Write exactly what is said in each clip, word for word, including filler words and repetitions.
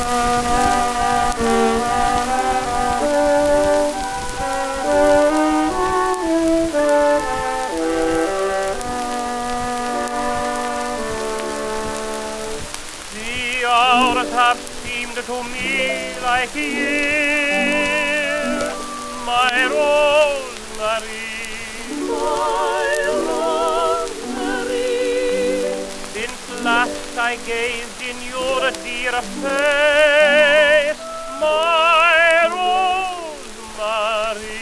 The hours have seemed to me like years, my Rosemary, My Rosemary, since last I gazed in your dear face, my Rosemary.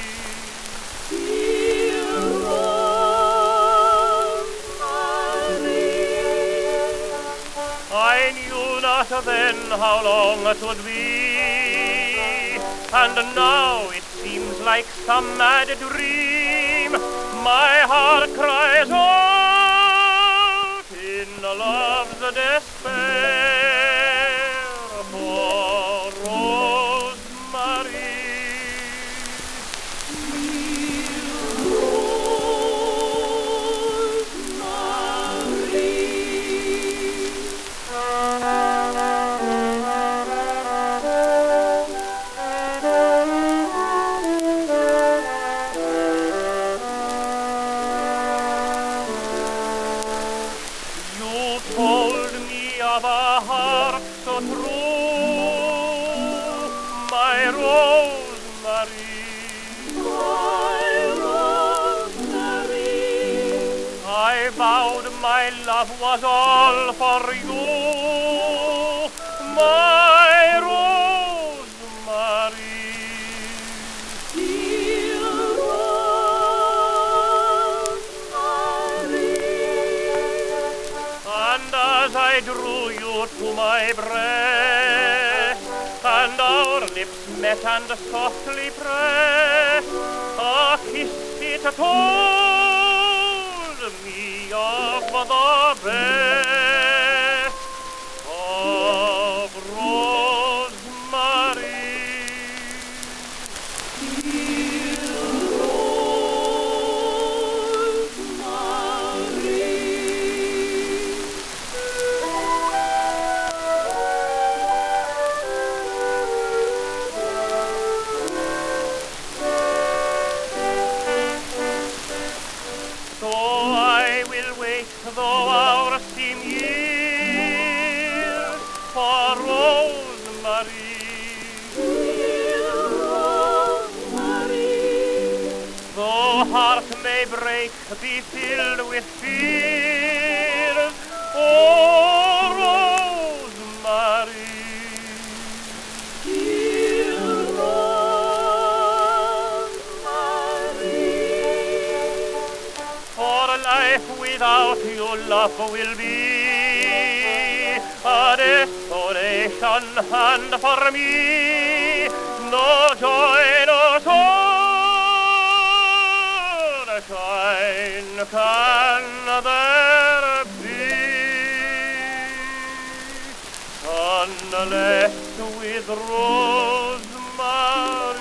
dear Rosemary. I knew not then how long it would be, and now it seems like some mad dream. My heart cries out in love's despair for Rosemary. You told me of a heart so true, my Rosemary. My Rosemary, I vowed my love was all for you, my Rosemary. dear Rosemary. And as I drew you to my breast, and our lips met and softly pressed, a kiss it told me of the best of Rosemary. So I will wait, though hours seem years, for Rosemary. Dear Rosemary, Though heart may break, be filled with fears, oh Rosemary. dear Rosemary. For life without you, love will be a desolation, and for me, no joy, no sunshine can there be, unless with Rosemary.